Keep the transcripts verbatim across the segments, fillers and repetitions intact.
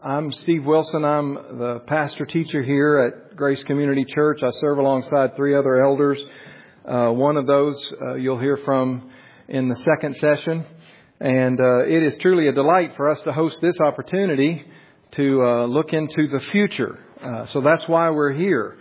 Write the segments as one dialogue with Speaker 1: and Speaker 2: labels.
Speaker 1: I'm Steve Wilson. I'm the pastor teacher here at Grace Community Church. I serve alongside three other elders. Uh, one of those uh, you'll hear from in the second session. And uh, it is truly a delight for us to host this opportunity to uh, look into the future. Uh, so that's why we're here.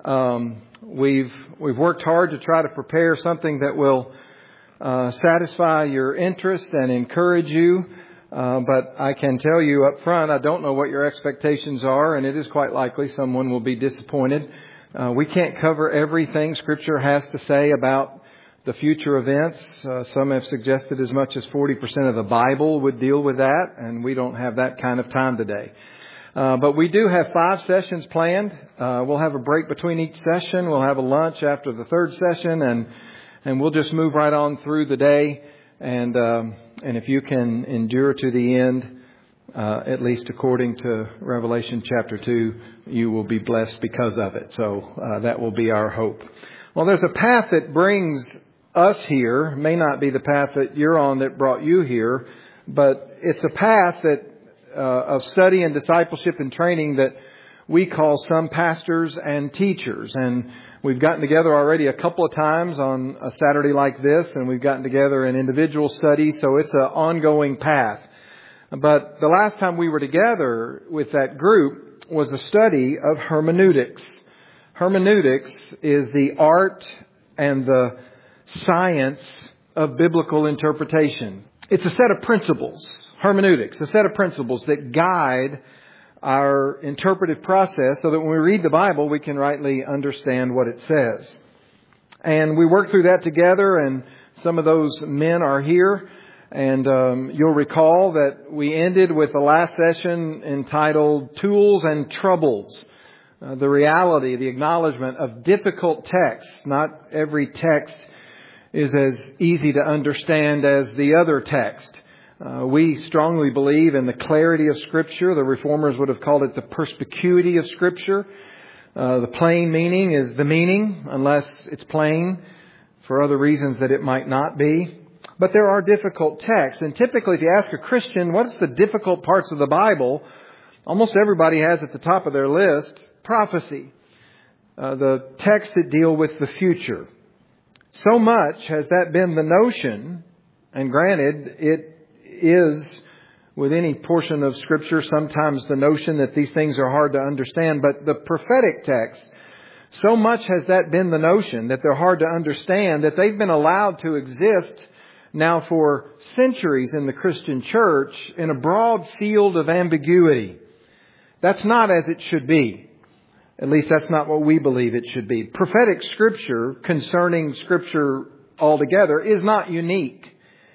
Speaker 1: Um, we've we've worked hard to try to prepare something that will uh, satisfy your interest and encourage you. Uh, but I can tell you up front, I don't know what your expectations are, and it is quite likely someone will be disappointed. Uh, we can't cover everything Scripture has to say about the future events. Uh, some have suggested as much as forty percent of the Bible would deal with that, and we don't have that kind of time today. Uh, but we do have five sessions planned. Uh, we'll have a break between each session. We'll have a lunch after the third session, and and we'll just move right on through the day. And um, and if you can endure to the end, uh, at least according to Revelation chapter two, you will be blessed because of it. So uh, that will be our hope. Well, there's a path that brings us here. May not be the path that you're on that brought you here, but it's a path that uh, of study and discipleship and training that we call some pastors and teachers. And we've gotten together already a couple of times on a Saturday like this, and we've gotten together in individual studies, so it's an ongoing path. But the last time we were together with that group was a study of hermeneutics. Hermeneutics is the art and the science of biblical interpretation. It's a set of principles, hermeneutics, a set of principles that guide our interpretive process so that when we read the Bible, we can rightly understand what it says. And we worked through that together, and some of those men are here. And um, you'll recall that we ended with the last session entitled Tools and Troubles. Uh, the reality, the acknowledgement of difficult texts. Not every text is as easy to understand as the other text. Uh, we strongly believe in the clarity of Scripture. The Reformers would have called it the perspicuity of Scripture. Uh, the plain meaning is the meaning, unless it's plain for other reasons that it might not be. But there are difficult texts. And typically, if you ask a Christian, what's the difficult parts of the Bible? Almost everybody has at the top of their list prophecy. Uh, the texts that deal with the future. So much has that been the notion, and granted, it is, with any portion of Scripture, sometimes the notion that these things are hard to understand. But the prophetic text, so much has that been the notion that they're hard to understand that they've been allowed to exist now for centuries in the Christian church in a broad field of ambiguity. That's not as it should be. At least that's not what we believe it should be. Prophetic Scripture concerning Scripture altogether is not unique.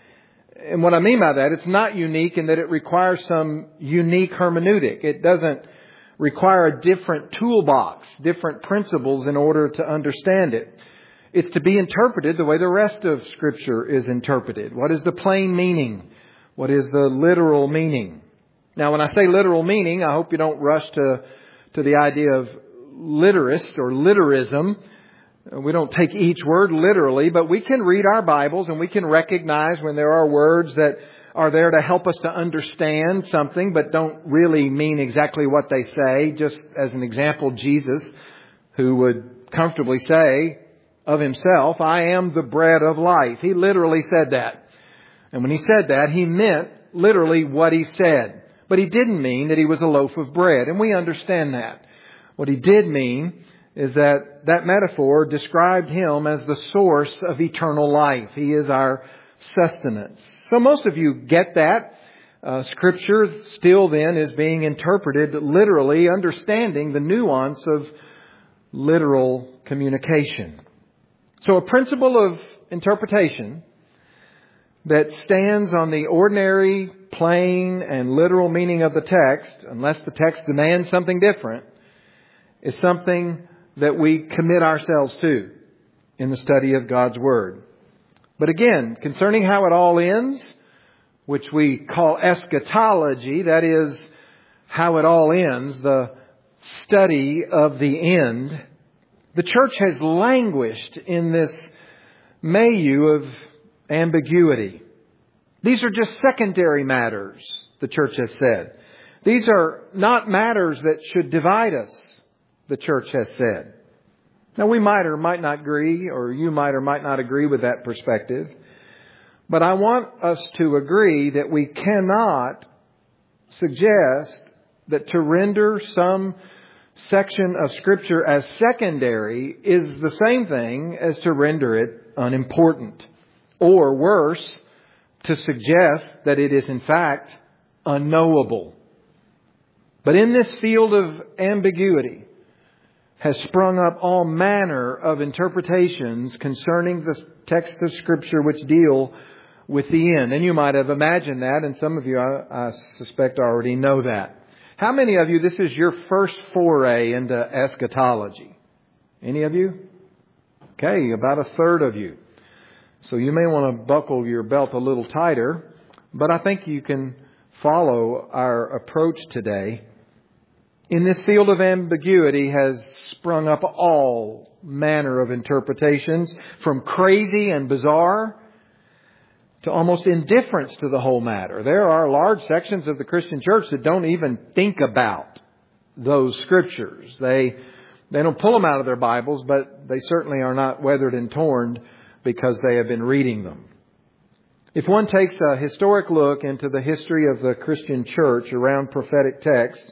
Speaker 1: And what I mean by that, it's not unique in that it requires some unique hermeneutic. It doesn't require a different toolbox, different principles in order to understand it. It's to be interpreted the way the rest of Scripture is interpreted. What is the plain meaning? What is the literal meaning? Now, when I say literal meaning, I hope you don't rush to, to the idea of literist or literism. We don't take each word literally, but we can read our Bibles and we can recognize when there are words that are there to help us to understand something, but don't really mean exactly what they say. Just as an example, Jesus, who would comfortably say of himself, I am the bread of life. He literally said that. And when he said that, he meant literally what he said. But he didn't mean that he was a loaf of bread. And we understand that. What he did mean is that that metaphor described him as the source of eternal life. He is our sustenance. So most of you get that. Uh, scripture still then is being interpreted literally, understanding the nuance of literal communication. So a principle of interpretation that stands on the ordinary, plain, and literal meaning of the text, unless the text demands something different, is something that we commit ourselves to in the study of God's Word. But again, concerning how it all ends, which we call eschatology, that is how it all ends, the study of the end, the church has languished in this milieu of ambiguity. These are just secondary matters, the church has said. These are not matters that should divide us, the church has said. Now, we might or might not agree, or you might or might not agree with that perspective. But I want us to agree that we cannot suggest that to render some section of Scripture as secondary is the same thing as to render it unimportant. Or worse, to suggest that it is in fact unknowable. But in this field of ambiguity has sprung up all manner of interpretations concerning the text of Scripture which deal with the end. And you might have imagined that, and some of you, I, I suspect, already know that. How many of you, this is your first foray into eschatology? Any of you? Okay, about a third of you. So you may want to buckle your belt a little tighter, but I think you can follow our approach today. In this field of ambiguity has sprung up all manner of interpretations, from crazy and bizarre to almost indifference to the whole matter. There are large sections of the Christian church that don't even think about those Scriptures. They they don't pull them out of their Bibles, but they certainly are not weathered and torn because they have been reading them. If one takes a historic look into the history of the Christian church around prophetic texts,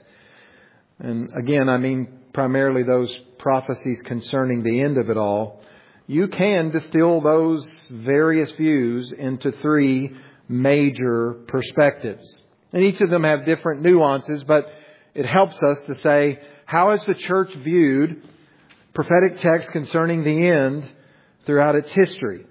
Speaker 1: and again, I mean primarily those prophecies concerning the end of it all, you can distill those various views into three major perspectives. And each of them have different nuances, but it helps us to say, how has the church viewed prophetic texts concerning the end throughout its history?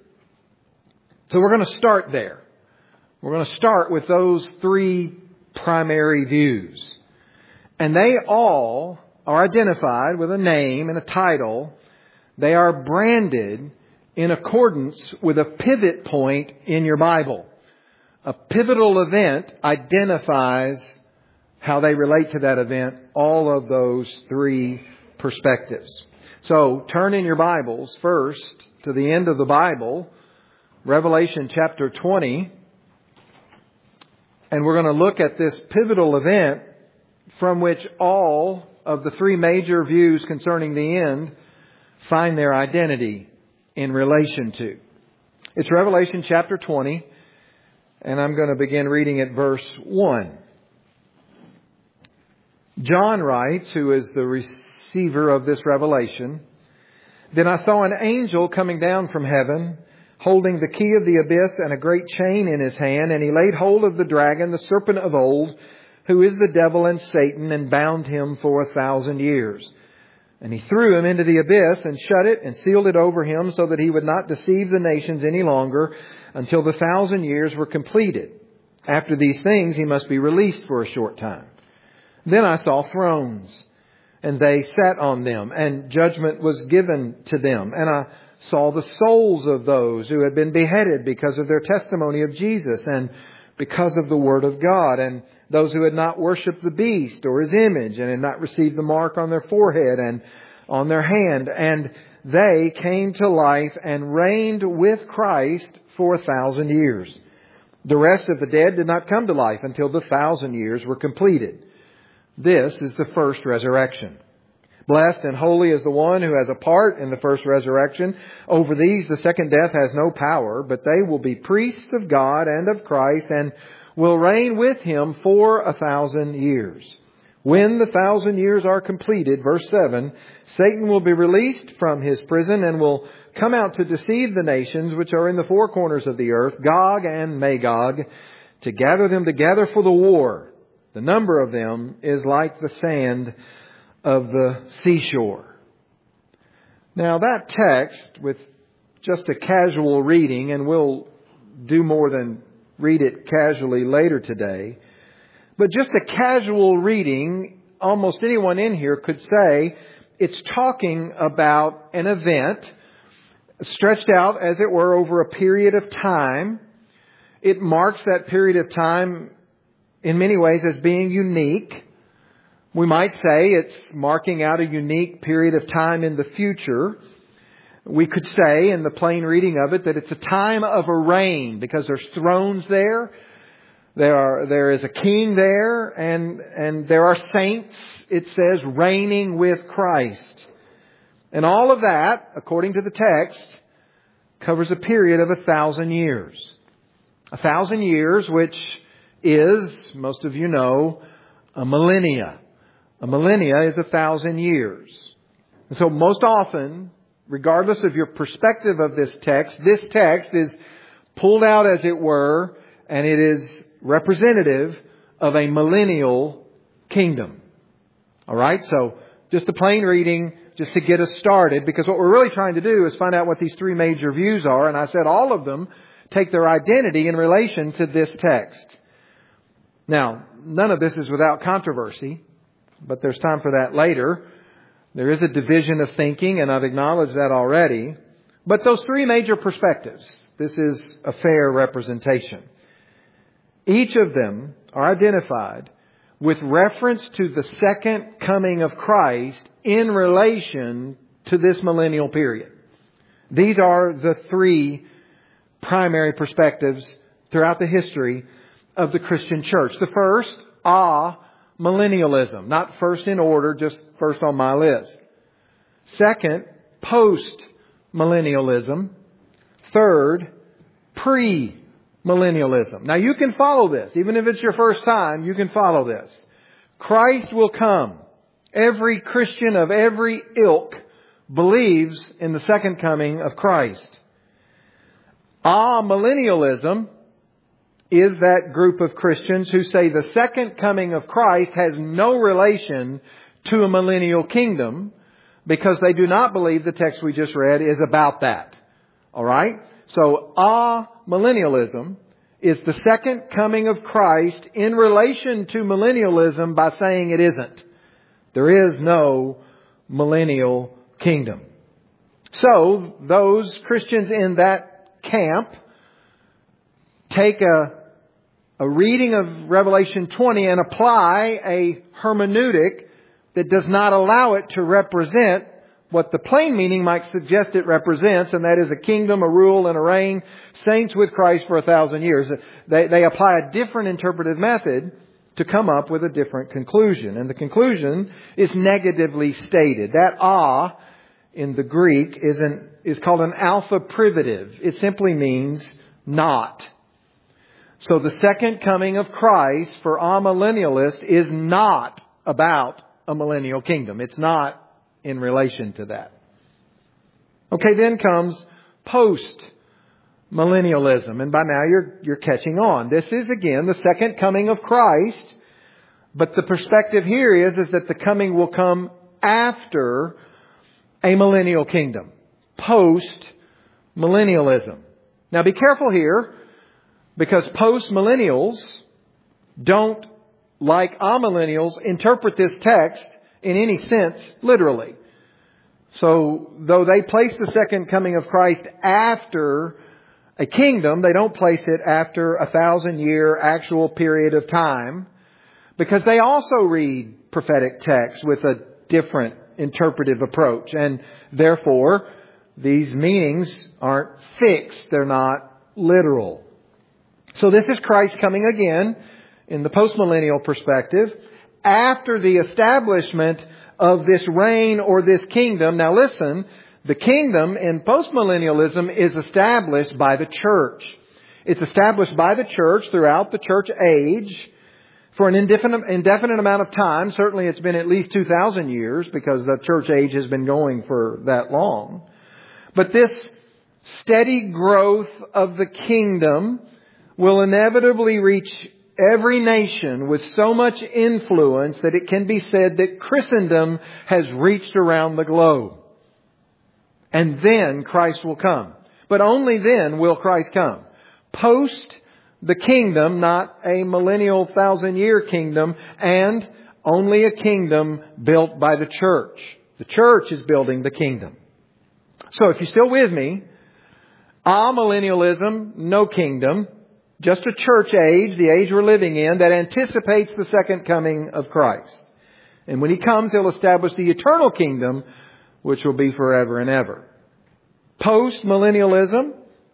Speaker 1: So we're going to start there. We're going to start with those three primary views. And they all are identified with a name and a title. They are branded in accordance with a pivot point in your Bible. A pivotal event identifies how they relate to that event, all of those three perspectives. So turn in your Bibles first to the end of the Bible, Revelation chapter twenty. And we're going to look at this pivotal event from which all of the three major views concerning the end find their identity in relation to. It's Revelation chapter twenty, and I'm going to begin reading at verse one. John writes, who is the receiver of this revelation, "Then I saw an angel coming down from heaven, holding the key of the abyss and a great chain in his hand, and he laid hold of the dragon, the serpent of old, who is the devil and Satan, and bound him for a thousand years. And he threw him into the abyss and shut it and sealed it over him so that he would not deceive the nations any longer until the thousand years were completed. After these things, he must be released for a short time. Then I saw thrones, and they sat on them, and judgment was given to them. And I saw the souls of those who had been beheaded because of their testimony of Jesus and because of the Word of God, and those who had not worshipped the beast or his image and had not received the mark on their forehead and on their hand. And they came to life and reigned with Christ for a thousand years. The rest of the dead did not come to life until the thousand years were completed. This is the first resurrection. Blessed and holy is the one who has a part in the first resurrection. Over these the second death has no power, but they will be priests of God and of Christ and will reign with Him for a thousand years. When the thousand years are completed," verse seven, "Satan will be released from his prison and will come out to deceive the nations which are in the four corners of the earth, Gog and Magog, to gather them together for the war. The number of them is like the sand of the seashore." Now that text, with just a casual reading, and we'll do more than read it casually later today, but just a casual reading, almost anyone in here could say it's talking about an event stretched out, as it were, over a period of time. It marks that period of time in many ways as being unique. We might say it's marking out a unique period of time in the future. We could say, in the plain reading of it, that it's a time of a reign because there's thrones there. There are, there is a king there, and, and there are saints, it says, reigning with Christ. And all of that, according to the text, covers a period of a thousand years. A thousand years, which is, most of you know, a millennia. A millennia is a thousand years. And so most often, regardless of your perspective of this text, this text is pulled out, as it were, and it is representative of a millennial kingdom. All right? So just a plain reading, just to get us started, because what we're really trying to do is find out what these three major views are. And I said all of them take their identity in relation to this text. Now, none of this is without controversy, but there's time for that later. There is a division of thinking, and I've acknowledged that already. But those three major perspectives, this is a fair representation. Each of them are identified with reference to the second coming of Christ in relation to this millennial period. These are the three primary perspectives throughout the history of the Christian church. The first, ah, millennialism. Not first in order, just first on my list. Second, post-millennialism. Third, pre-millennialism. Now you can follow this. Even if it's your first time, you can follow this. Christ will come. Every Christian of every ilk believes in the second coming of Christ. Ah, millennialism is that group of Christians who say the second coming of Christ has no relation to a millennial kingdom because they do not believe the text we just read is about that. All right? So, ah, millennialism is the second coming of Christ in relation to millennialism by saying it isn't. There is no millennial kingdom. So, those Christians in that camp take a, a reading of Revelation twenty and apply a hermeneutic that does not allow it to represent what the plain meaning might suggest it represents, and that is a kingdom, a rule, and a reign, saints with Christ for a thousand years. They, they apply a different interpretive method to come up with a different conclusion. And the conclusion is negatively stated. That ah in the Greek is, an, is called an alpha privative. It simply means not. So the second coming of Christ for amillennialists is not about a millennial kingdom. It's not in relation to that. Okay, then comes post-millennialism. And by now you're, you're catching on. This is again the second coming of Christ. But the perspective here is, is that the coming will come after a millennial kingdom. Post-millennialism. Now be careful here, because post-millennials don't, like amillennials, interpret this text in any sense literally. So though they place the second coming of Christ after a kingdom, they don't place it after a thousand year actual period of time, because they also read prophetic texts with a different interpretive approach. And therefore, these meanings aren't fixed. They're not literal. So this is Christ coming again in the postmillennial perspective after the establishment of this reign or this kingdom. Now listen, the kingdom in postmillennialism is established by the church. It's established by the church throughout the church age for an indefinite, indefinite amount of time. Certainly it's been at least two thousand years, because the church age has been going for that long. But this steady growth of the kingdom will inevitably reach every nation with so much influence that it can be said that Christendom has reached around the globe. And then Christ will come. But only then will Christ come. Post the kingdom, not a millennial thousand year kingdom, and only a kingdom built by the church. The church is building the kingdom. So if you're still with me, amillennialism, no kingdom. Just a church age, the age we're living in, that anticipates the second coming of Christ. And when He comes, He'll establish the eternal kingdom, which will be forever and ever. Post-millennialism,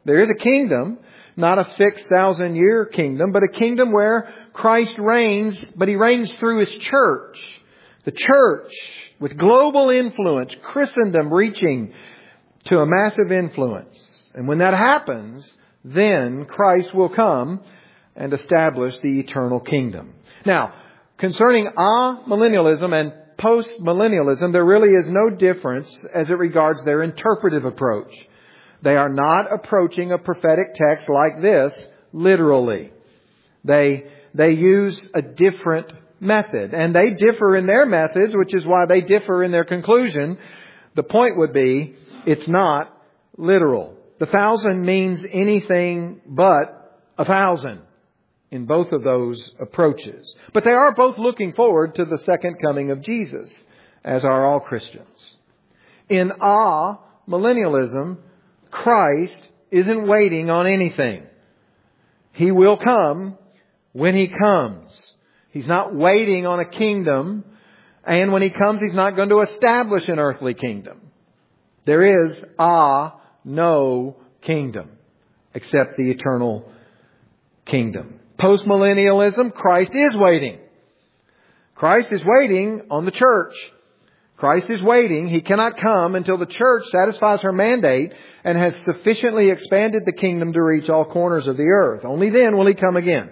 Speaker 1: There is a kingdom, not a fixed thousand year kingdom, but a kingdom where Christ reigns, but He reigns through His church. The church with global influence, Christendom reaching to a massive influence. And when that happens, then Christ will come and establish the eternal kingdom. Now, concerning amillennialism and post-millennialism, there really is no difference as it regards their interpretive approach. They are not approaching a prophetic text like this literally. They, they use a different method. And they differ in their methods, which is why they differ in their conclusion. The point would be, it's not literal. The thousand means anything but a thousand in both of those approaches. But they are both looking forward to the second coming of Jesus, as are all Christians. In amillennialism, Christ isn't waiting on anything. He will come when He comes. He's not waiting on a kingdom. And when He comes, He's not going to establish an earthly kingdom. There is a no kingdom except the eternal kingdom. Postmillennialism, Christ is waiting. Christ is waiting on the church. Christ is waiting. He cannot come until the church satisfies her mandate and has sufficiently expanded the kingdom to reach all corners of the earth. Only then will He come again.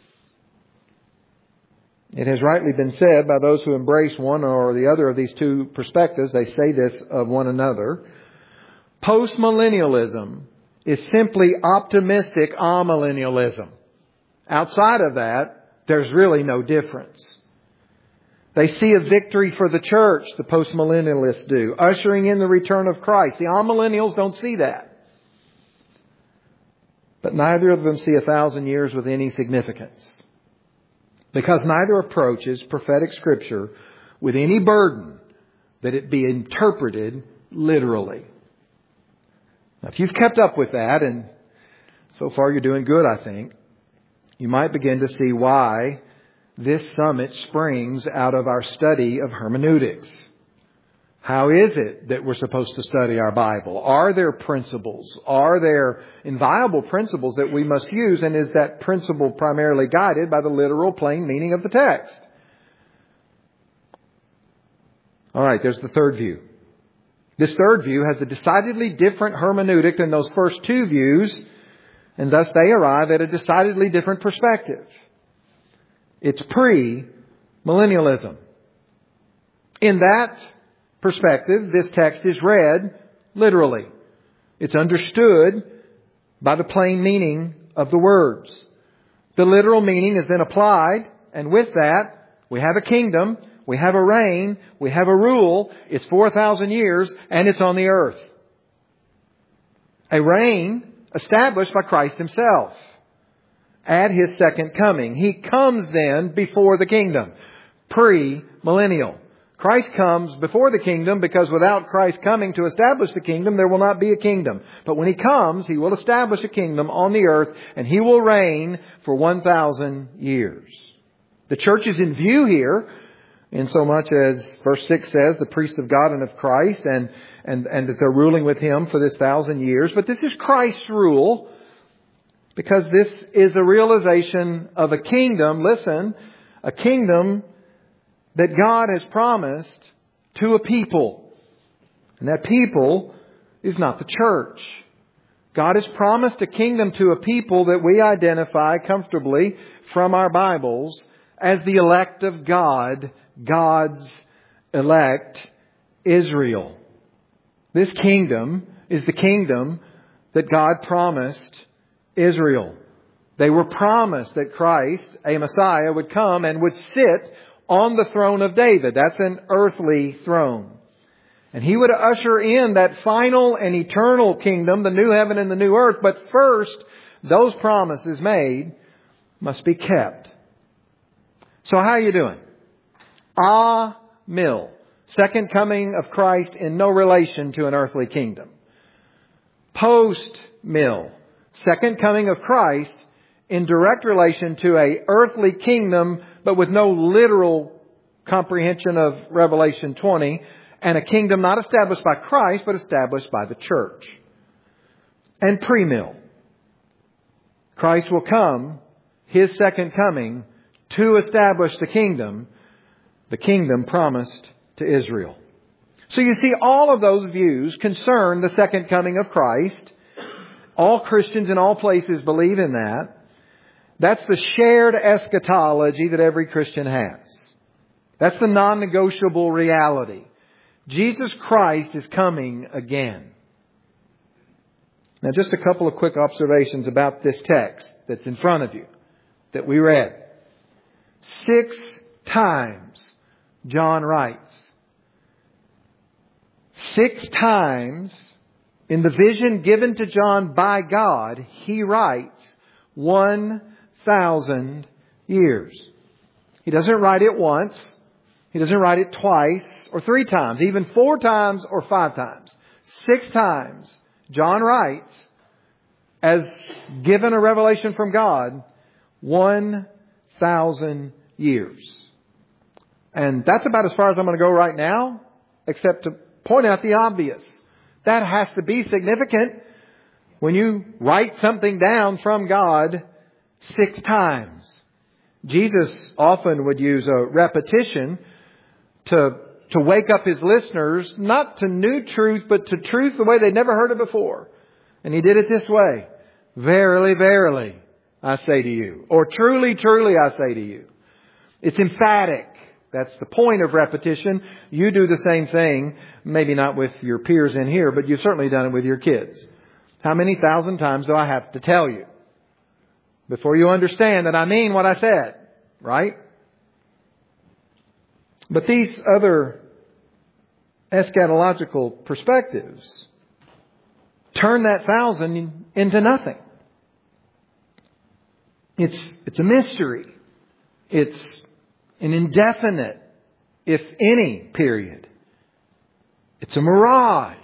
Speaker 1: It has rightly been said by those who embrace one or the other of these two perspectives, they say this of one another. Postmillennialism is simply optimistic amillennialism. Outside of that, there's really no difference. They see a victory for the church, the postmillennialists do, ushering in the return of Christ. The amillennials don't see that. But neither of them see a thousand years with any significance. Because neither approaches prophetic Scripture with any burden that it be interpreted literally. Now, if you've kept up with that, and so far you're doing good, I think, you might begin to see why this summit springs out of our study of hermeneutics. How is it that we're supposed to study our Bible? Are there principles? Are there inviolable principles that we must use? And is that principle primarily guided by the literal, plain meaning of the text? All right, there's the third view. This third view has a decidedly different hermeneutic than those first two views, and thus they arrive at a decidedly different perspective. It's pre-millennialism. In that perspective, this text is read literally. It's understood by the plain meaning of the words. The literal meaning is then applied, and with that, we have a kingdom, we have a reign, we have a rule. It's four thousand years, and it's on the earth. A reign established by Christ Himself at His second coming. He comes then before the kingdom. Pre-millennial. Christ comes before the kingdom because without Christ coming to establish the kingdom, there will not be a kingdom. But when He comes, He will establish a kingdom on the earth, and He will reign for one thousand years. The church is in view here, in so much as verse six says, the priests of God and of Christ, and, and, and that they're ruling with Him for this thousand years. But this is Christ's rule, because this is a realization of a kingdom, listen, a kingdom that God has promised to a people. And that people is not the church. God has promised a kingdom to a people that we identify comfortably from our Bibles as the elect of God, God's elect Israel. This kingdom is the kingdom that God promised Israel. They were promised that Christ, a Messiah, would come and would sit on the throne of David. That's an earthly throne. And He would usher in that final and eternal kingdom, the new heaven and the new earth. But first, those promises made must be kept. So how are you doing? A-mil. Second coming of Christ in no relation to an earthly kingdom. Post-mil. Second coming of Christ in direct relation to a earthly kingdom, but with no literal comprehension of Revelation twenty, and a kingdom not established by Christ, but established by the church. And pre-mil. Christ will come, His second coming, to establish the kingdom, the kingdom promised to Israel. So you see, all of those views concern the second coming of Christ. All Christians in all places believe in that. That's the shared eschatology that every Christian has. That's the non-negotiable reality. Jesus Christ is coming again. Now, just a couple of quick observations about this text that's in front of you that we read. Six times John writes. Six times in the vision given to John by God, he writes one thousand years. He doesn't write it once. He doesn't write it twice or three times, even four times or five times. Six times John writes, as given a revelation from God, one thousand years. And that's about as far as I'm going to go right now, except to point out the obvious. That has to be significant when you write something down from God six times. Jesus often would use a repetition to, to wake up His listeners, not to new truth, but to truth the way they'd never heard it before. And He did it this way. Verily, verily, I say to you. Or truly, truly, I say to you. It's emphatic. That's the point of repetition. You do the same thing, maybe not with your peers in here, but you've certainly done it with your kids. How many thousand times do I have to tell you before you understand that I mean what I said, right? But these other eschatological perspectives turn that thousand into nothing. It's, it's a mystery. It's an indefinite, if any, period. It's a mirage.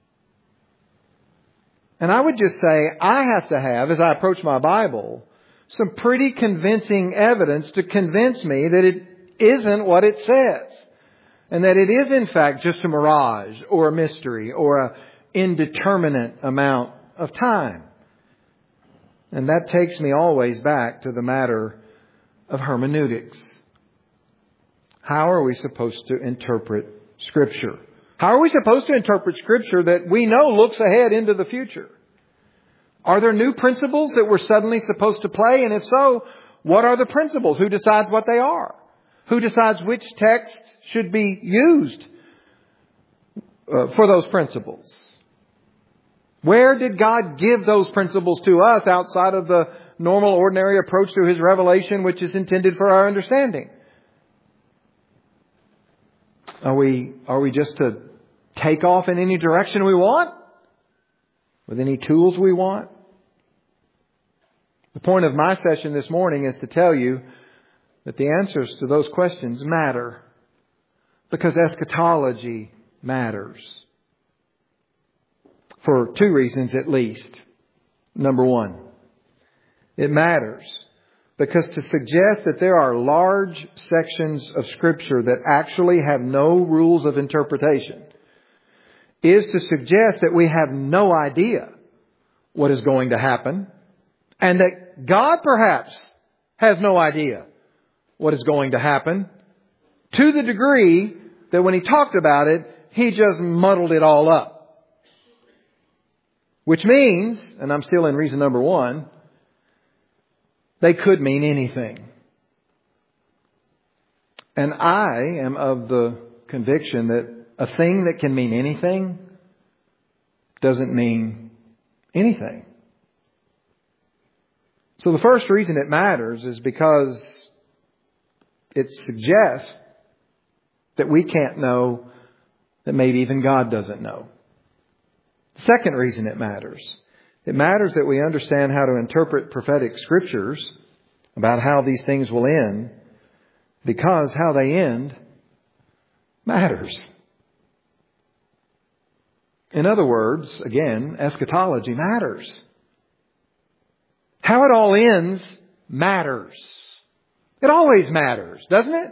Speaker 1: And I would just say, I have to have, as I approach my Bible, some pretty convincing evidence to convince me that it isn't what it says. And that it is, in fact, just a mirage or a mystery or an indeterminate amount of time. And that takes me always back to the matter of hermeneutics. How are we supposed to interpret Scripture? How are we supposed to interpret Scripture that we know looks ahead into the future? Are there new principles that we're suddenly supposed to play? And if so, what are the principles? Who decides what they are? Who decides which texts should be used uh, for those principles? Where did God give those principles to us outside of the normal, ordinary approach to His revelation, which is intended for our understanding? Are we, are we just to take off in any direction we want? With any tools we want? The point of my session this morning is to tell you that the answers to those questions matter. Because eschatology matters. For two reasons at least. Number one, it matters because to suggest that there are large sections of Scripture that actually have no rules of interpretation is to suggest that we have no idea what is going to happen and that God perhaps has no idea what is going to happen to the degree that when He talked about it, He just muddled it all up. Which means, and I'm still in reason number one, they could mean anything. And I am of the conviction that a thing that can mean anything doesn't mean anything. So the first reason it matters is because it suggests that we can't know that maybe even God doesn't know. The second reason it matters. It matters that we understand how to interpret prophetic scriptures about how these things will end, because how they end matters. In other words, again, eschatology matters. How it all ends matters. It always matters, doesn't it?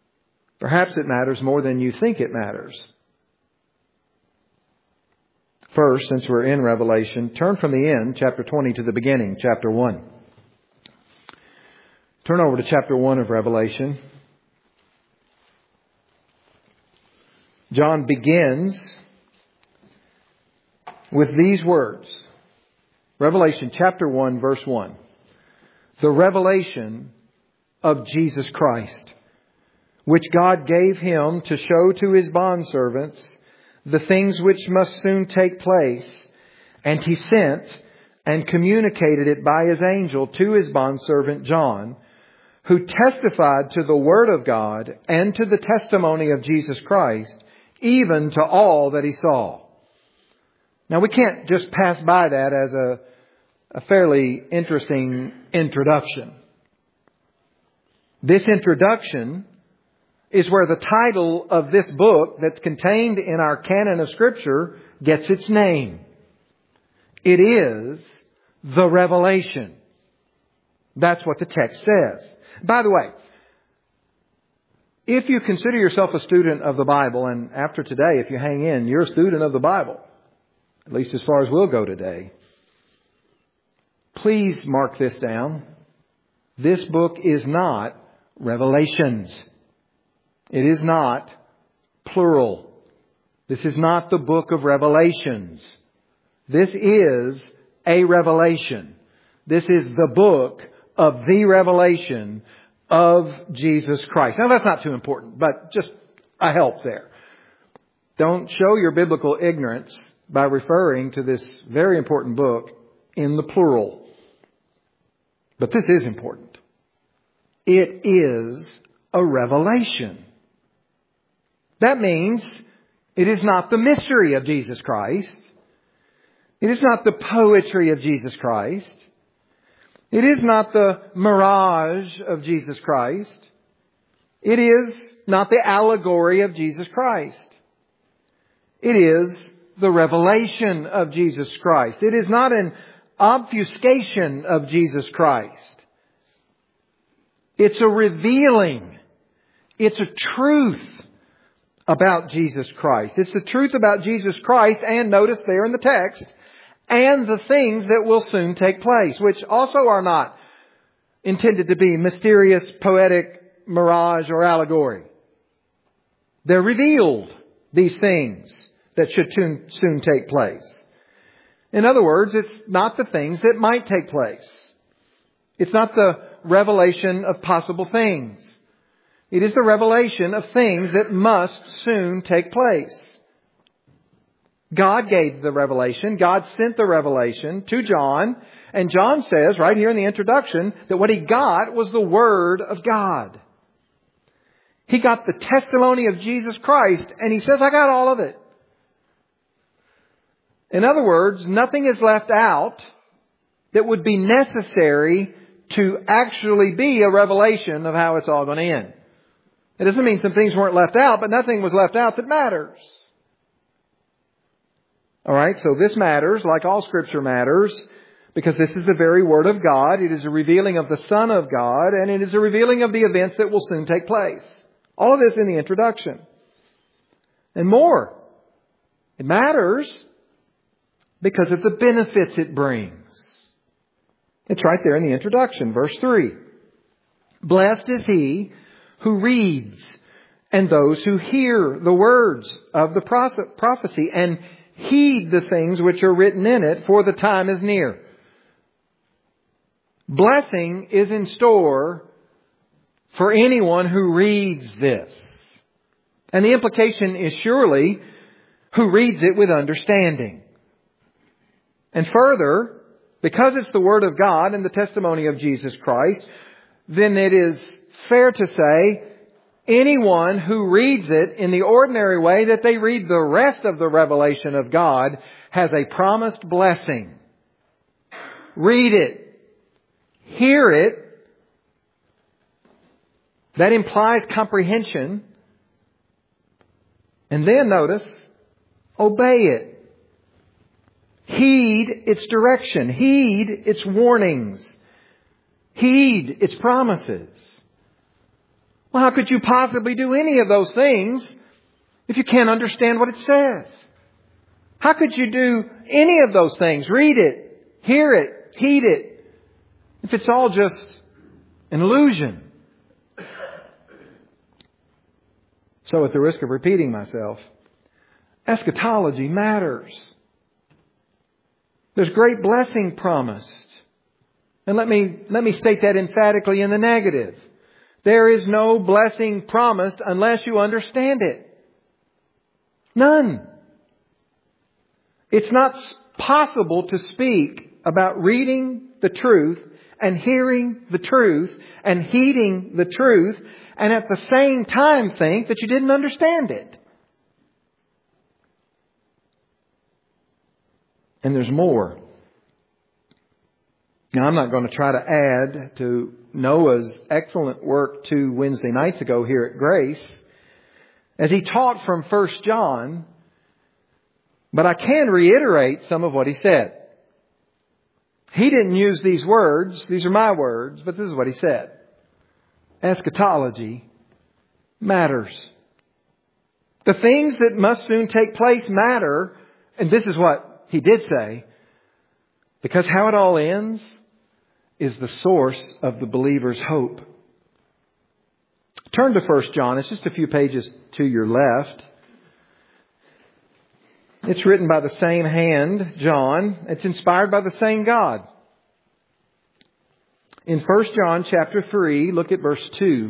Speaker 1: Perhaps it matters more than you think it matters. First, since we're in Revelation, turn from the end, chapter twenty, to the beginning, chapter one. Turn over to chapter one of Revelation. John begins with these words. Revelation chapter one, verse one. The revelation of Jesus Christ, which God gave Him to show to His bondservants the things which must soon take place. And He sent and communicated it by His angel to His bondservant John, who testified to the Word of God and to the testimony of Jesus Christ, even to all that he saw. Now, we can't just pass by that as a, a fairly interesting introduction. This introduction is where the title of this book that's contained in our canon of Scripture gets its name. It is the Revelation. That's what the text says. By the way, if you consider yourself a student of the Bible, and after today, if you hang in, you're a student of the Bible, at least as far as we'll go today, please mark this down. This book is not Revelations. It is not plural. This is not the book of Revelations. This is a revelation. This is the book of the revelation of Jesus Christ. Now, that's not too important, but just a help there. Don't show your biblical ignorance by referring to this very important book in the plural. But this is important. It is a revelation. That means it is not the mystery of Jesus Christ. It is not the poetry of Jesus Christ. It is not the mirage of Jesus Christ. It is not the allegory of Jesus Christ. It is the revelation of Jesus Christ. It is not an obfuscation of Jesus Christ. It's a revealing. It's a truth about Jesus Christ. It's the truth about Jesus Christ, and notice there in the text, and the things that will soon take place, which also are not intended to be mysterious, poetic, mirage, or allegory. They're revealed, these things that should soon take place. In other words, it's not the things that might take place. It's not the revelation of possible things. It is the revelation of things that must soon take place. God gave the revelation. God sent the revelation to John. And John says right here in the introduction that what he got was the Word of God. He got the testimony of Jesus Christ, and he says, I got all of it. In other words, nothing is left out that would be necessary to actually be a revelation of how it's all going to end. It doesn't mean some things weren't left out, but nothing was left out that matters. All right, so this matters, like all Scripture matters, because this is the very Word of God. It is a revealing of the Son of God, and it is a revealing of the events that will soon take place. All of this in the introduction. And more. It matters because of the benefits it brings. It's right there in the introduction, verse three. Blessed is he who reads, and those who hear the words of the prophecy, and heed the things which are written in it, for the time is near. Blessing is in store for anyone who reads this. And the implication is surely who reads it with understanding. And further, because it's the Word of God and the testimony of Jesus Christ, then it is fair to say anyone who reads it in the ordinary way that they read the rest of the revelation of God has a promised blessing. Read it. Hear it. That implies comprehension. And then notice, obey it. Heed its direction. Heed its warnings. Heed its promises. Well, how could you possibly do any of those things if you can't understand what it says? How could you do any of those things? Read it, hear it, heed it, if it's all just an illusion? So at the risk of repeating myself, eschatology matters. There's great blessing promised. And let me, let me state that emphatically in the negative. There is no blessing promised unless you understand it. None. It's not possible to speak about reading the truth and hearing the truth and heeding the truth and at the same time think that you didn't understand it. And there's more. Now, I'm not going to try to add to Noah's excellent work two Wednesday nights ago here at Grace as he taught from First John, but I can reiterate some of what he said. He didn't use these words. These are my words, but this is what he said. Eschatology matters. The things that must soon take place matter, and this is what he did say, because how it all ends is the source of the believer's hope. Turn to First John. It's just a few pages to your left. It's written by the same hand, John. It's inspired by the same God. In First John chapter three, look at verse two.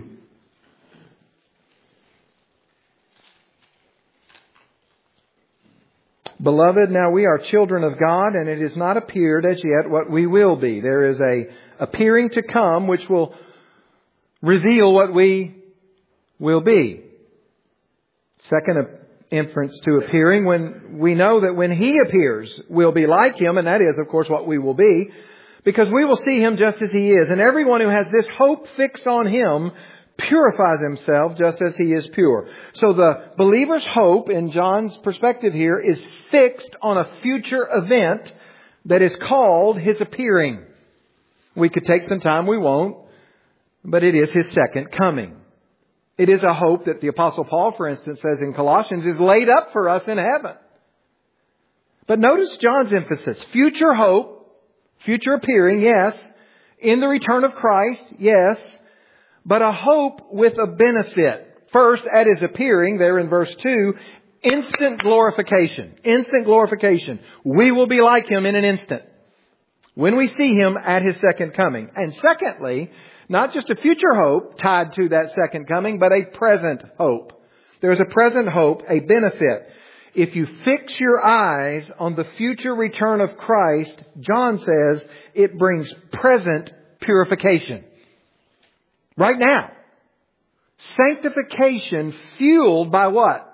Speaker 1: Beloved, now we are children of God, and it has not appeared as yet what we will be. There is a appearing to come which will reveal what we will be. Second inference to appearing, when we know that when He appears, we'll be like Him, and that is, of course, what we will be, because we will see Him just as He is. And everyone who has this hope fixed on Him purifies himself just as he is pure. So the believer's hope, in John's perspective here, is fixed on a future event that is called His appearing. We could take some time, we won't, but it is His second coming. It is a hope that the Apostle Paul, for instance, says in Colossians, is laid up for us in heaven. But notice John's emphasis. Future hope, future appearing, yes. In the return of Christ, yes. But a hope with a benefit. First, at His appearing, there in verse two, instant glorification. Instant glorification. We will be like Him in an instant when we see Him at His second coming. And secondly, not just a future hope tied to that second coming, but a present hope. There is a present hope, a benefit. If you fix your eyes on the future return of Christ, John says it brings present purification. Right now. Sanctification fueled by what?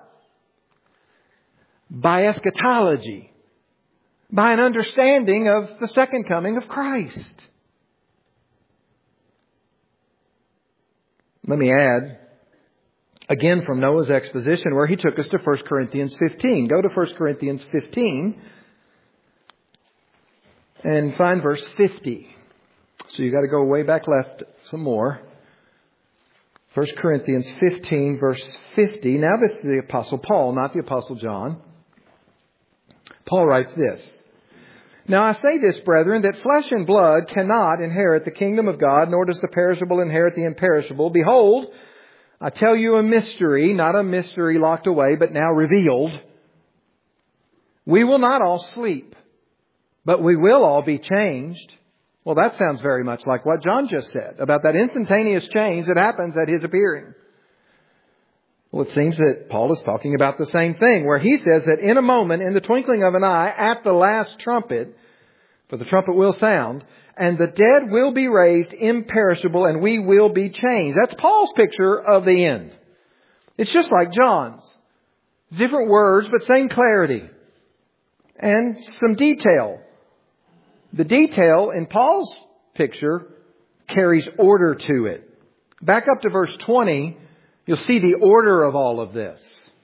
Speaker 1: By eschatology. By an understanding of the second coming of Christ. Let me add, again from Noah's exposition, where he took us to First Corinthians fifteen. Go to First Corinthians fifteen and find verse fifty. So you've got to go way back left some more. First Corinthians fifteen, verse fifty. Now this is the Apostle Paul, not the Apostle John. Paul writes this. Now I say this, brethren, that flesh and blood cannot inherit the kingdom of God, nor does the perishable inherit the imperishable. Behold, I tell you a mystery, not a mystery locked away, but now revealed. We will not all sleep, but we will all be changed. Well, that sounds very much like what John just said about that instantaneous change that happens at His appearing. Well, it seems that Paul is talking about the same thing, where he says that in a moment, in the twinkling of an eye, at the last trumpet, for the trumpet will sound, and the dead will be raised imperishable, and we will be changed. That's Paul's picture of the end. It's just like John's. Different words, but same clarity. And some detail. The detail in Paul's picture carries order to it. Back up to verse twenty, you'll see the order of all of this.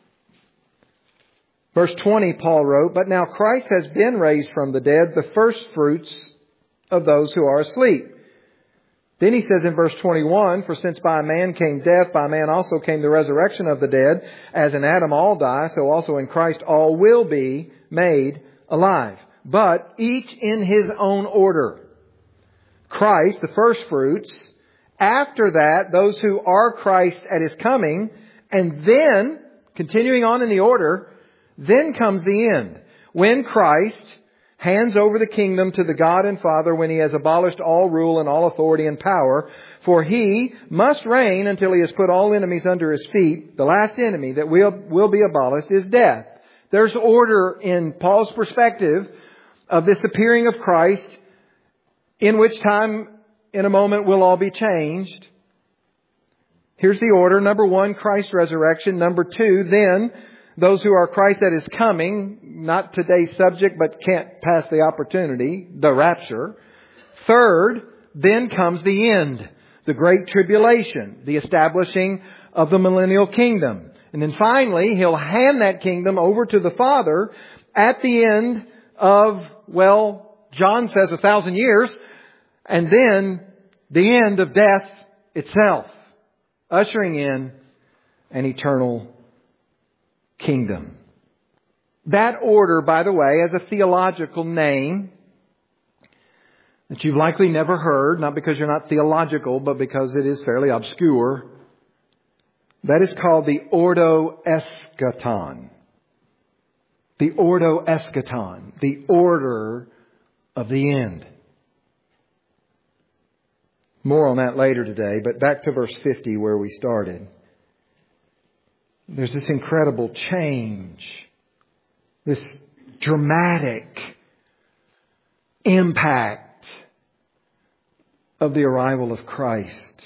Speaker 1: Verse twenty, Paul wrote, but now Christ has been raised from the dead, the first fruits of those who are asleep. Then he says in verse twenty-one, for since by a man came death, by a man also came the resurrection of the dead. As in Adam all die, so also in Christ all will be made alive. But each in his own order. Christ, the first fruits. After that, those who are Christ at His coming. And then, continuing on in the order, then comes the end. When Christ hands over the kingdom to the God and Father, when He has abolished all rule and all authority and power. For He must reign until He has put all enemies under His feet. The last enemy that will, will be abolished is death. There's order in Paul's perspective of this appearing of Christ, in which time, in a moment, we'll all be changed. Here's the order. Number one, Christ's resurrection. Number two, then, those who are Christ at His coming, not today's subject, but can't pass the opportunity, the rapture. Third, then comes the end, the great tribulation, the establishing of the millennial kingdom. And then finally, He'll hand that kingdom over to the Father at the end of, well, John says a thousand years, and then the end of death itself, ushering in an eternal kingdom. That order, by the way, has a theological name that you've likely never heard, not because you're not theological, but because it is fairly obscure. That is called the Ordo Eschaton. The Ordo Eschaton, the order of the end. More on that later today, but back to verse fifty where we started. There's this incredible change, this dramatic impact of the arrival of Christ.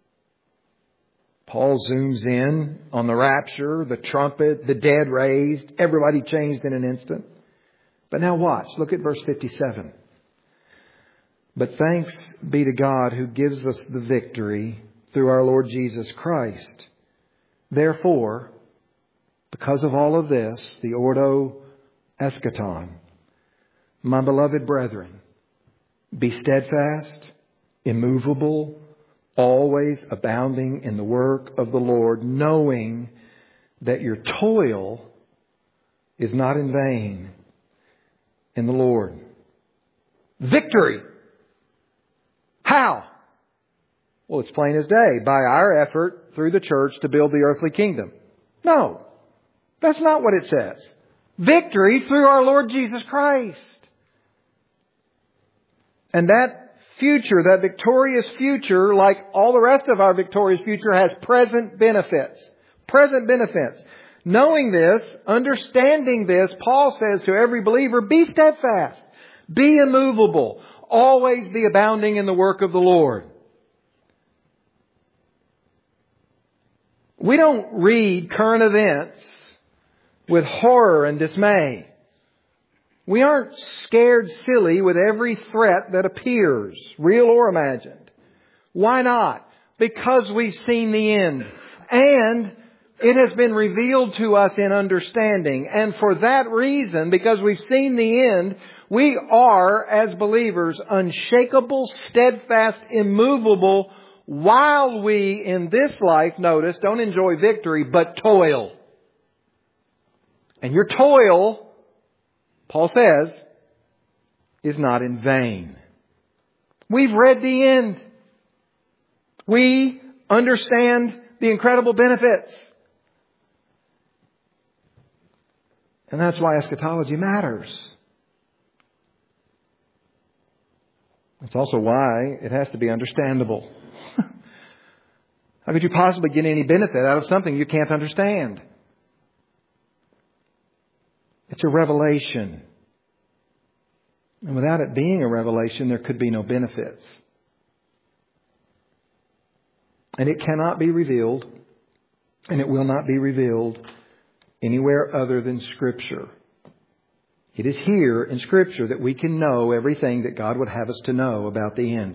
Speaker 1: Paul zooms in on the rapture, the trumpet, the dead raised, everybody changed in an instant. But now watch, look at verse fifty-seven. But thanks be to God who gives us the victory through our Lord Jesus Christ. Therefore, because of all of this, the Ordo Eschaton, my beloved brethren, be steadfast, immovable, always abounding in the work of the Lord, knowing that your toil is not in vain in the Lord. Victory! How? Well, it's plain as day. By our effort through the church to build the earthly kingdom. No, that's not what it says. Victory through our Lord Jesus Christ. And that future, that victorious future, like all the rest of our victorious future, has present benefits. Present benefits. Knowing this, understanding this, Paul says to every believer, be steadfast, be immovable, always be abounding in the work of the Lord. We don't read current events with horror and dismay. We aren't scared silly with every threat that appears, real or imagined. Why not? Because we've seen the end. And it has been revealed to us in understanding. And for that reason, because we've seen the end, we are, as believers, unshakable, steadfast, immovable, while we in this life, notice, don't enjoy victory, but toil. And your toil, Paul says, is not in vain. We've read the end. We understand the incredible benefits. And that's why eschatology matters. It's also why it has to be understandable. How could you possibly get any benefit out of something you can't understand? It's a revelation. And without it being a revelation, there could be no benefits. And it cannot be revealed, and it will not be revealed anywhere other than Scripture. It is here in Scripture that we can know everything that God would have us to know about the end.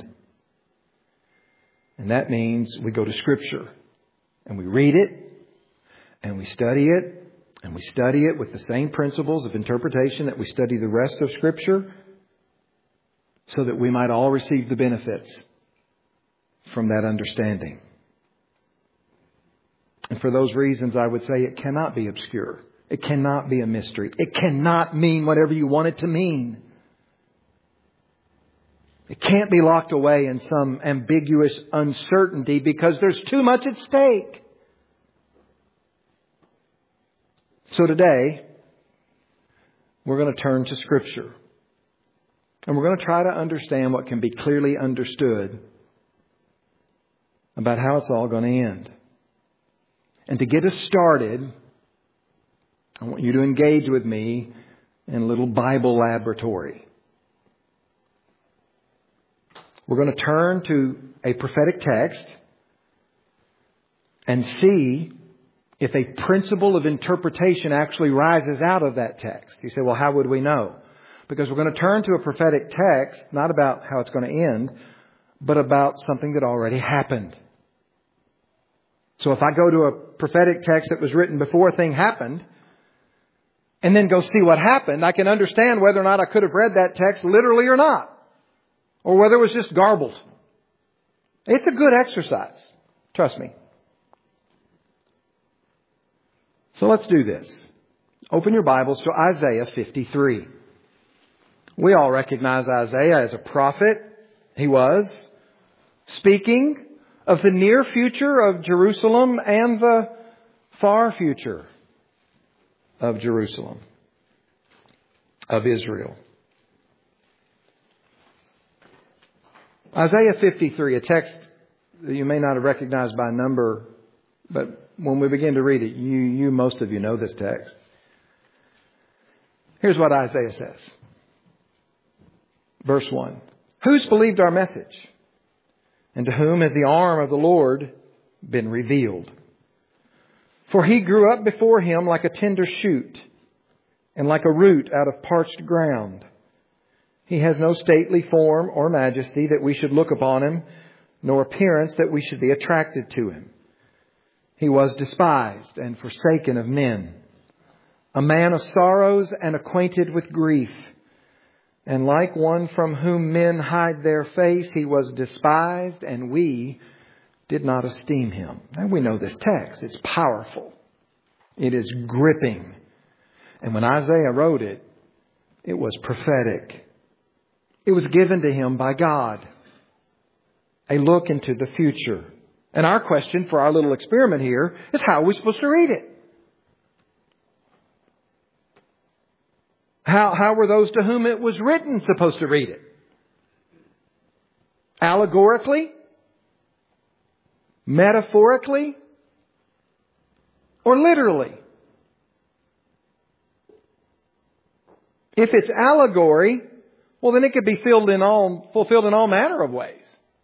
Speaker 1: And that means we go to Scripture and we read it and we study it and we study it with the same principles of interpretation that we study the rest of Scripture, so that we might all receive the benefits. from that understanding. And for those reasons, I would say it cannot be obscure. It cannot be a mystery. It cannot mean whatever you want it to mean. It can't be locked away in some ambiguous uncertainty because there's too much at stake. So today, we're going to turn to Scripture. And we're going to try to understand what can be clearly understood about how it's all going to end. And to get us started, I want you to engage with me in a little Bible laboratory. We're going to turn to a prophetic text and see if a principle of interpretation actually rises out of that text. You say, well, how would we know? Because we're going to turn to a prophetic text, not about how it's going to end, but about something that already happened. So if I go to a prophetic text that was written before a thing happened, and then go see what happened, I can understand whether or not I could have read that text literally or not. Or whether it was just garbled. It's a good exercise. Trust me. So let's do this. Open your Bibles to Isaiah fifty-three. We all recognize Isaiah as a prophet. He was speaking of the near future of Jerusalem and the far future of Jerusalem, of Israel. Isaiah fifty-three, a text that you may not have recognized by number, but when we begin to read it, you, you, most of you know this text. Here's what Isaiah says. Verse one. Who's believed our message? And to whom has the arm of the Lord been revealed? For he grew up before him like a tender shoot, and like a root out of parched ground. He has no stately form or majesty that we should look upon him, nor appearance that we should be attracted to him. He was despised and forsaken of men, a man of sorrows and acquainted with grief. And like one from whom men hide their face, he was despised, and we did not esteem him. And we know this text. It's powerful. It is gripping. And when Isaiah wrote it, it was prophetic. It was given to him by God. A look into the future. And our question for our little experiment here is, how are we supposed to read it? How, how were those to whom it was written supposed to read it? Allegorically? Metaphorically? Or literally? If it's allegory, well, then it could be filled in all, fulfilled in all manner of ways.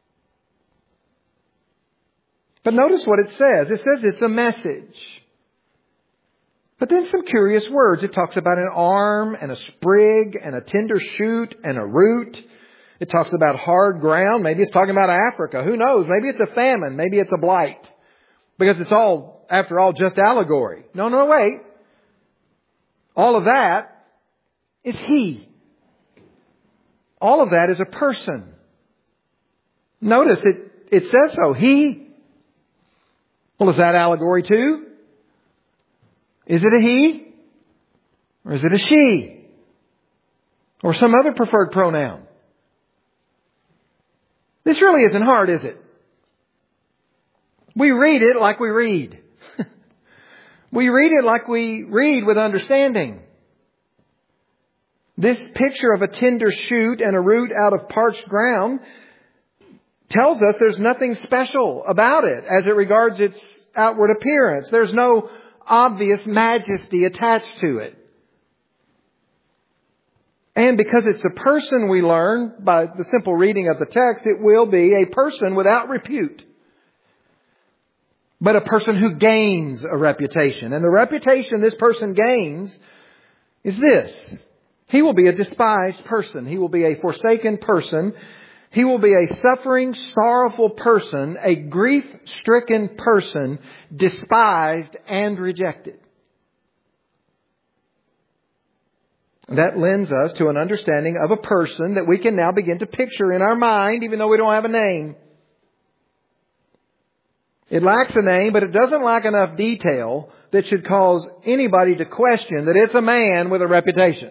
Speaker 1: But notice what it says. It says it's a message. But then some curious words. It talks about an arm and a sprig and a tender shoot and a root. It talks about hard ground. Maybe it's talking about Africa. Who knows? Maybe it's a famine. Maybe it's a blight. Because it's all, after all, just allegory. No, no, wait. All of that is He. All of that is a person. Notice it, it says so. He. Well, is that allegory too? Is it a he? Or is it a she? Or some other preferred pronoun? This really isn't hard, is it? We read it like we read. We read it like we read with understanding. This picture of a tender shoot and a root out of parched ground tells us there's nothing special about it as it regards its outward appearance. There's no obvious majesty attached to it. And because it's a person, we learn by the simple reading of the text, it will be a person without repute. But a person who gains a reputation. And the reputation this person gains is this. He will be a despised person. He will be a forsaken person. He will be a suffering, sorrowful person, a grief-stricken person, despised and rejected. That lends us to an understanding of a person that we can now begin to picture in our mind, even though we don't have a name. It lacks a name, but it doesn't lack enough detail that should cause anybody to question that it's a man with a reputation.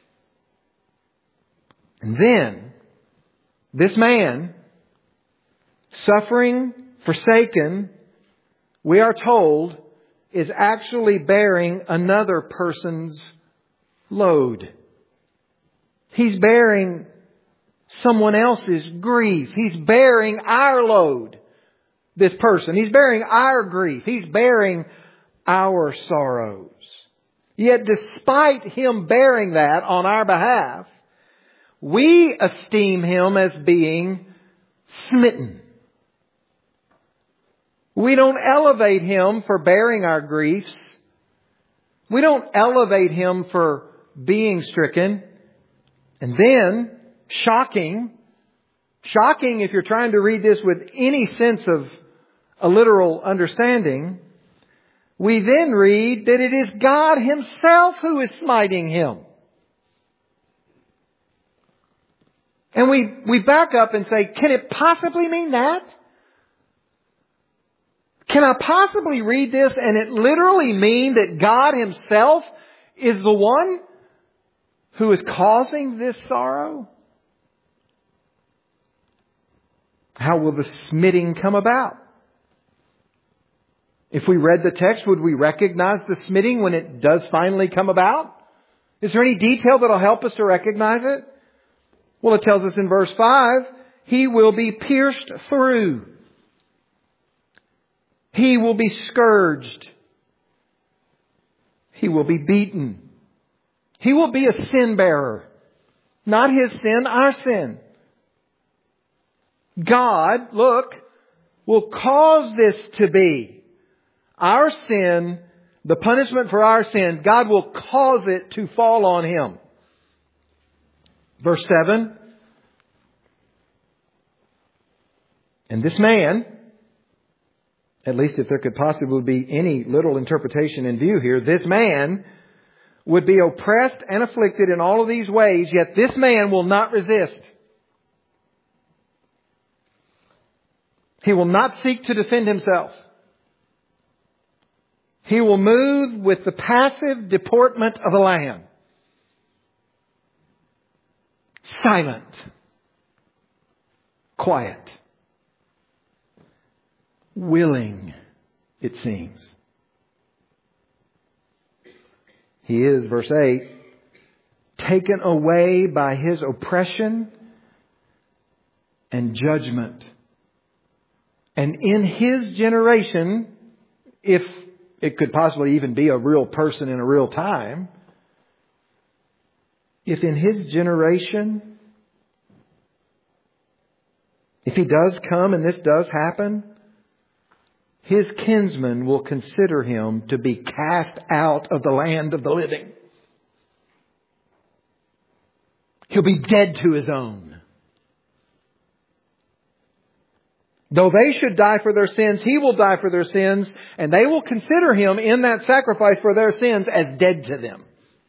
Speaker 1: And then, this man, suffering, forsaken, we are told, is actually bearing another person's load. He's bearing someone else's grief. He's bearing our load, this person. He's bearing our grief. He's bearing our sorrows. Yet despite Him bearing that on our behalf, we esteem Him as being smitten. We don't elevate Him for bearing our griefs. We don't elevate Him for being stricken. And then, shocking, shocking if you're trying to read this with any sense of a literal understanding, we then read that it is God Himself who is smiting Him. And we, we back up and say, can it possibly mean that? Can I possibly read this and it literally mean that God Himself is the one who is causing this sorrow? How will the smitting come about? If we read the text, would we recognize the smitting when it does finally come about? Is there any detail that will help us to recognize it? Well, it tells us in verse five, He will be pierced through. He will be scourged. He will be beaten. He will be a sin bearer. Not His sin, our sin. God, look, will cause this to be. Our sin, the punishment for our sin, God will cause it to fall on Him. Verse seven. And this man, at least if there could possibly be any literal interpretation in view here, this man would be oppressed and afflicted in all of these ways, yet this man will not resist. He will not seek to defend himself. He will move with the passive deportment of a lamb. Silent. Quiet. Willing, it seems. He is, verse eight, taken away by His oppression and judgment. And in His generation, if it could possibly even be a real person in a real time, if in His generation, if He does come and this does happen, His kinsmen will consider Him to be cast out of the land of the living. He'll be dead to His own. Though they should die for their sins, He will die for their sins, and they will consider Him in that sacrifice for their sins as dead to them.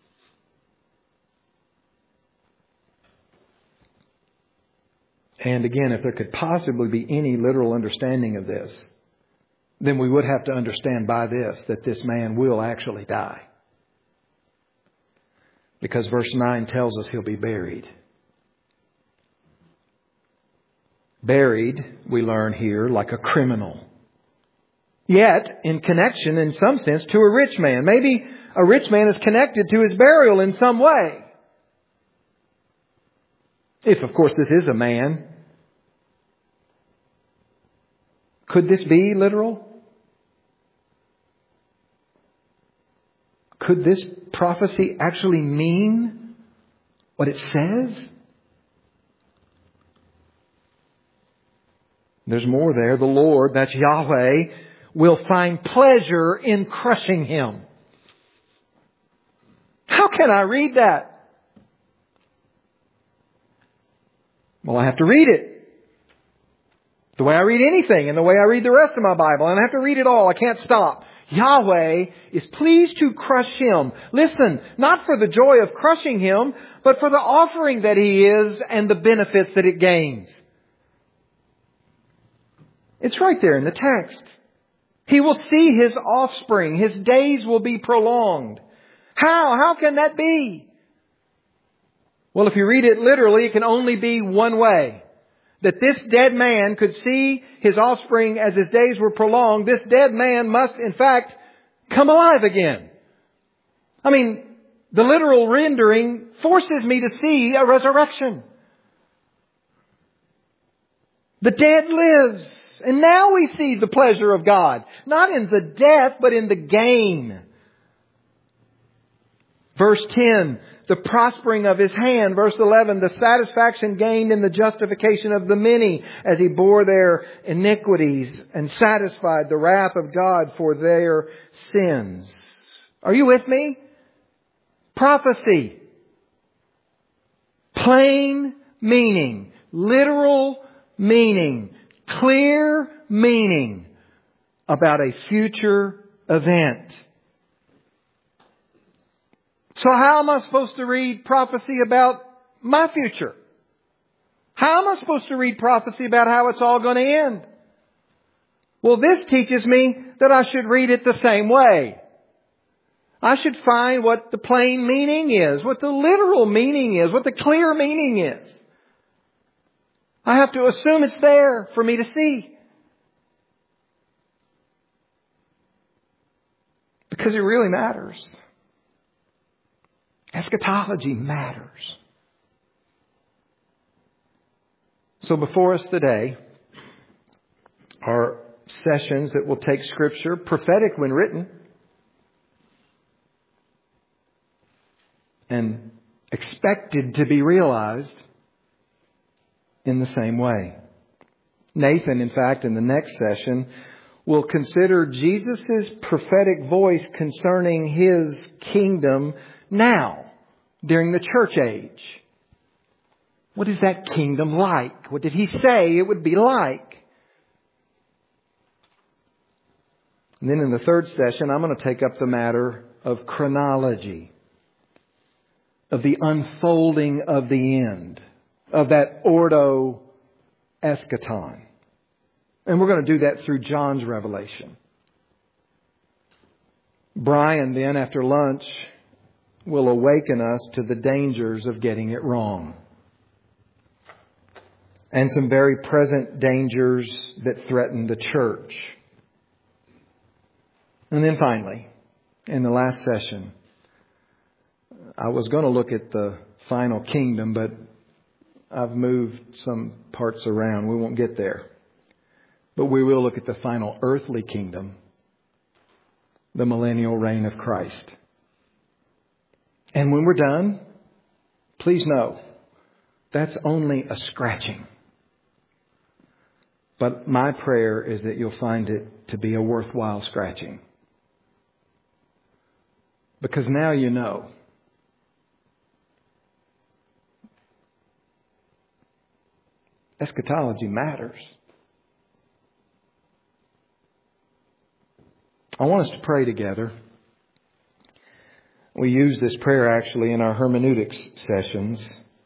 Speaker 1: And again, if there could possibly be any literal understanding of this, then we would have to understand by this that this man will actually die. Because verse nine tells us He'll be buried. Buried, we learn here, like a criminal. Yet, in connection, in some sense, to a rich man. Maybe a rich man is connected to his burial in some way. If, of course, this is a man. Could this be literal? Could this prophecy actually mean what it says? There's more there. The Lord, that's Yahweh, will find pleasure in crushing him. How can I read that? Well, I have to read it. The way I read anything and the way I read the rest of my Bible. And I have to read it all. I can't stop. Yahweh is pleased to crush him. Listen, not for the joy of crushing him, but for the offering that he is and the benefits that it gains. It's right there in the text. He will see his offspring. His days will be prolonged. How? How can that be? Well, if you read it literally, it can only be one way. That this dead man could see his offspring as his days were prolonged. This dead man must, in fact, come alive again. I mean, the literal rendering forces me to see a resurrection. The dead lives. And now we see the pleasure of God. Not in the death, but in the gain. Verse ten, the prospering of His hand. Verse eleven, the satisfaction gained in the justification of the many as He bore their iniquities and satisfied the wrath of God for their sins. Are you with me? Prophecy. Plain meaning. Literal meaning. Clear meaning about a future event. So how am I supposed to read prophecy about my future? How am I supposed to read prophecy about how it's all going to end? Well, this teaches me that I should read it the same way. I should find what the plain meaning is, what the literal meaning is, what the clear meaning is. I have to assume it's there for me to see. Because it really matters. Eschatology matters. So before us today are sessions that will take Scripture, prophetic when written, and expected to be realized in the same way. Nathan, in fact, in the next session, will consider Jesus' prophetic voice concerning His kingdom now, during the church age. What is that kingdom like? What did He say it would be like? And then in the third session, I'm going to take up the matter of chronology, of the unfolding of the end, of that ordo eschaton. And we're going to do that through John's revelation. Brian then, after lunch, will awaken us to the dangers of getting it wrong. And some very present dangers that threaten the church. And then finally, in the last session, I was going to look at the final kingdom, but I've moved some parts around. We won't get there. But we will look at the final earthly kingdom, the millennial reign of Christ. And when we're done, please know, that's only a scratching. But my prayer is that you'll find it to be a worthwhile scratching. Because now you know. Eschatology matters. I want us to pray together. We use this prayer actually in our hermeneutics sessions.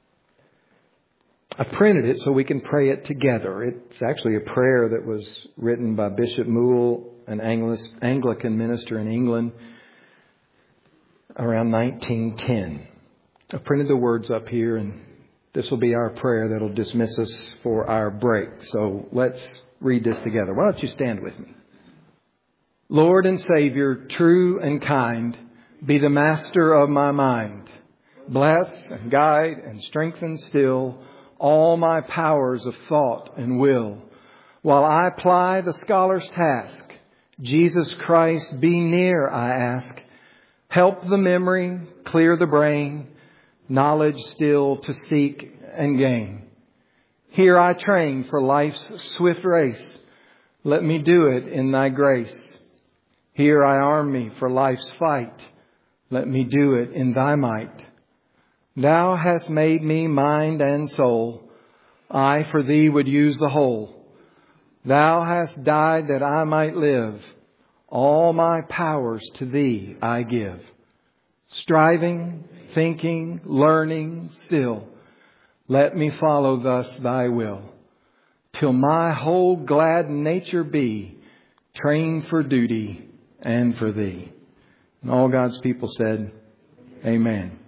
Speaker 1: I printed it so we can pray it together. It's actually a prayer that was written by Bishop Moule, an Anglican minister in England, around nineteen ten. I printed the words up here, and this will be our prayer that'll dismiss us for our break. So let's read this together. Why don't you stand with me? Lord and Savior, true and kind, be the master of my mind. Bless and guide and strengthen still all my powers of thought and will. While I ply the scholar's task, Jesus Christ, be near, I ask. Help the memory, clear the brain, knowledge still to seek and gain. Here I train for life's swift race. Let me do it in Thy grace. Here I arm me for life's fight. Let me do it in Thy might. Thou hast made me mind and soul. I for Thee would use the whole. Thou hast died that I might live. All my powers to Thee I give. Striving, thinking, learning still. Let me follow thus Thy will. Till my whole glad nature be trained for duty and for Thee. And all God's people said, Amen.